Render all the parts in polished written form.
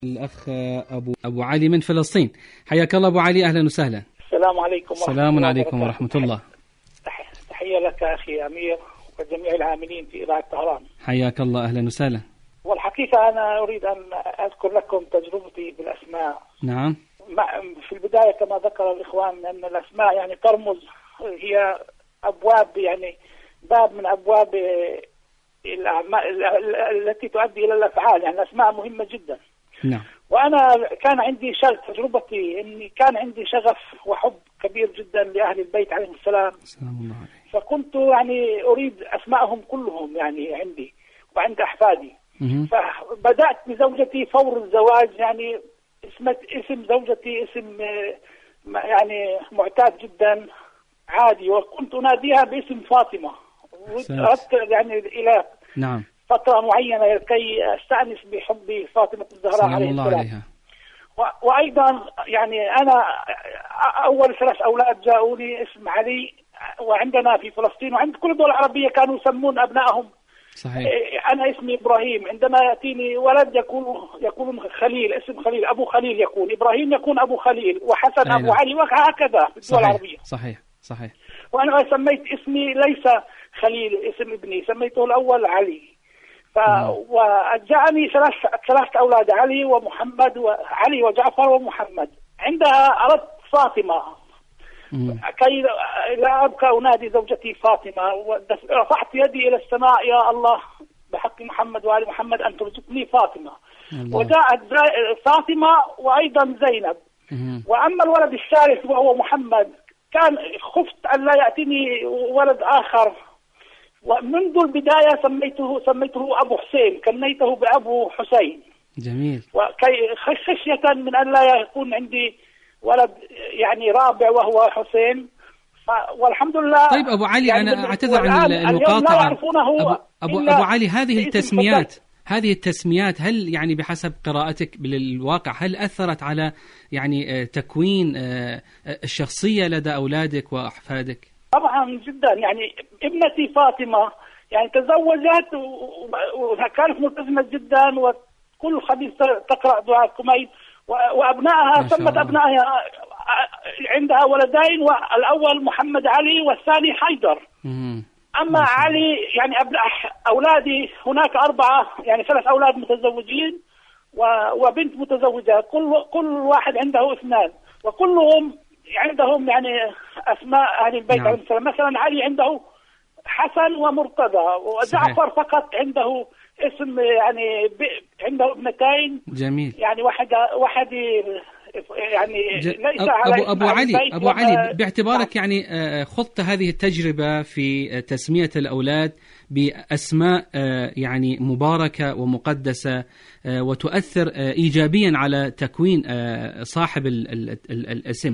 الأخ أبو علي من فلسطين. حياك الله أبو علي، أهلا وسهلا. السلام عليكم. السلام عليكم ورحمة الله. تحية لك أخي أمير وجميع العاملين في إذاعة طهران. حياك الله، أهلا وسهلا. والحقيقة أنا أريد أن أذكر لكم تجربتي بالأسماء. نعم. في البداية كما ذكر الإخوان أن الأسماء يعني ترمز، هي أبواب، يعني باب من أبواب التي تؤدي إلى الأفعال، يعني الأسماء مهمة جدا. نعم. وأنا كان عندي تجربتي إني كان عندي شغف وحب كبير جدا لأهل البيت عليهم السلام. سلام الله عليه. فكنت يعني أريد أسماءهم كلهم يعني عندي وعند أحفادي. فبدأت بزوجتي فور الزواج، يعني اسم زوجتي اسم يعني معتاد جدا عادي، وكنت أناديها باسم فاطمة. أردت يعني إلى نعم فترة معينة لكي أستأنس بحب فاطمة الزهراء عليه السلام. وأيضا يعني أنا أول 3 أولاد جاءوني اسم علي، وعندنا في فلسطين وعند كل الدول العربية كانوا يسمون أبنائهم. صحيح. أنا اسمي إبراهيم، عندما يأتيني ولد يكون خليل، اسم خليل، أبو خليل يكون إبراهيم، يكون أبو خليل، وحسن أبو علي، وهكذا في الدول العربية. صحيح. وأنا سميت اسمي ليس خليل اسم ابني، سميته الأول علي. وجاءني 3 أولاد، علي ومحمد، وعلي وجعفر ومحمد. عندها أردت فاطمة كي لا أبقى أنادي زوجتي فاطمة، ورفعت يدي إلى السماء: يا الله بحق محمد وآل محمد أن ترزقني فاطمة. وجاءت فاطمة وأيضا زينب. وأما الولد الثالث وهو محمد، كان خفت أن لا يأتيني ولد آخر، ومنذ البداية سميته أبو حسين، كنيته بأبو حسين. جميل. وكي خشية من أن لا يكون عندي ولد يعني رابع وهو حسين. والحمد لله. طيب أبو علي، يعني أنا أعتذر عن المقاطعة. أبو علي، هذه التسميات هل يعني بحسب قراءتك بالواقع هل أثرت على يعني تكوين الشخصية لدى أولادك وأحفادك؟ طبعا جدا. يعني ابنتي فاطمة يعني تزوجت وكانت ملتزمة جدا، وكل خميس تقرأ دعاء كميل، وأبنائها سمت أبنائها عندها ولدين، والأول محمد علي والثاني حيدر. أما علي يعني أولادي هناك 4، يعني 3 أولاد متزوجين وبنت متزوجة، كل واحد عنده 2، وكلهم عندهم يعني أسماء أهل البيت عليهم السلام. مثلا علي عنده حسن ومرتضى، وجعفر فقط عنده اسم، يعني عنده 2. جميل. يعني واحد يعني ليس على أبو علي باعتبارك يعني خضت هذه التجربة في تسمية الأولاد بأسماء يعني مباركة ومقدسة وتؤثر إيجابيا على تكوين صاحب الاسم،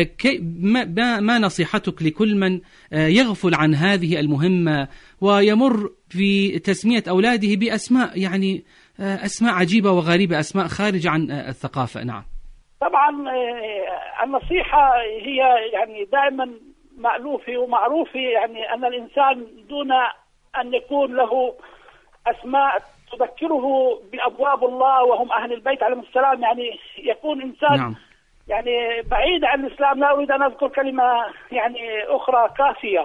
ما نصيحتك لكل من يغفل عن هذه المهمة ويمر في تسمية أولاده بأسماء يعني أسماء عجيبة وغريبة، أسماء خارجة عن الثقافة؟ نعم. طبعا النصيحة هي يعني دائما مألوفة ومعروفة، يعني أن الإنسان دون أن يكون له أسماء تذكره بأبواب الله وهم أهل البيت عليهم السلام، يعني يكون إنسان نعم. يعني بعيد عن الإسلام. لا أريد أن أذكر كلمة يعني أخرى كافية.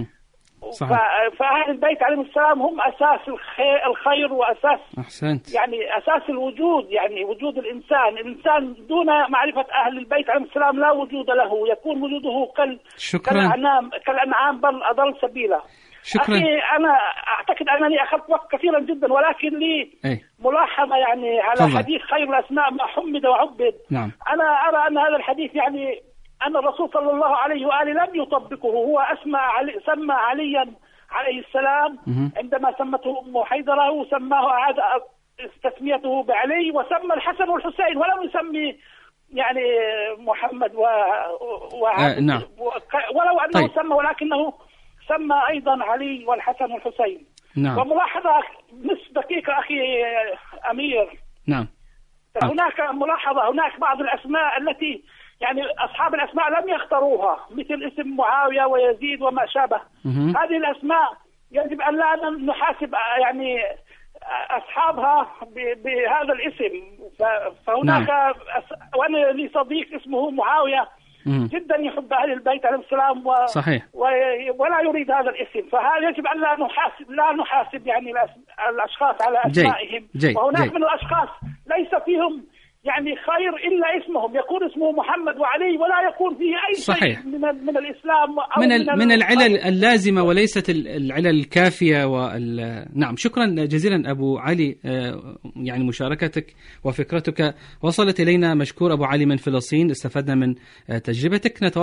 فأهل البيت عليهم السلام هم أساس الخير وأساس أحسنت. يعني أساس الوجود، يعني وجود الإنسان دون معرفة أهل البيت عليهم السلام لا وجود له، يكون وجوده كالأنعام بل أضل سبيلا. شكرا. أخي أنا أعتقد أنني أخذت وقت كثيرا جدا، ولكن لي ملاحظة يعني على حديث خير الأسماء ما حمد وعبد. نعم. أنا أرى أن هذا الحديث يعني أن الرسول صلى الله عليه وآله لم يطبقه. هو سمى عليا عليه السلام عندما سمته أم حيدرة، وسماه أعاد تسميته بعلي، وسمى الحسن والحسين ولم يسمي يعني محمد نعم. ولو أنه سمى، ولكنه سمى أيضا علي والحسن والحسين. نعم. وملاحظة نصف دقيقة أخي أمير. نعم. هناك ملاحظة، هناك بعض الأسماء التي يعني أصحاب الأسماء لم يختاروها، مثل اسم معاوية ويزيد وما شابه. هذه الأسماء يجب أن لا نحاسب يعني أصحابها بهذا الاسم. فهناك وأنا لي صديق اسمه معاوية جدا يحب أهل البيت عليه السلام صحيح. ولا يريد هذا الاسم. فهذا يجب أن لا نحاسب يعني الأشخاص على أسمائهم. وهناك من الأشخاص ليس فيهم يعني خير إلا اسمهم، يكون اسمه محمد وعلي ولا يكون فيه أي صحيح. شيء من الإسلام أو من العلل اللازمة وليست العلل الكافية. نعم، شكرا جزيلا أبو علي، يعني مشاركتك وفكرتك وصلت إلينا. مشكور أبو علي من فلسطين، استفدنا من تجربتك.